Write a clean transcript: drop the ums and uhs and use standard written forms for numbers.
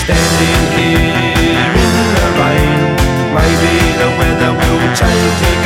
standing here in the rain. Maybe the weather will change again.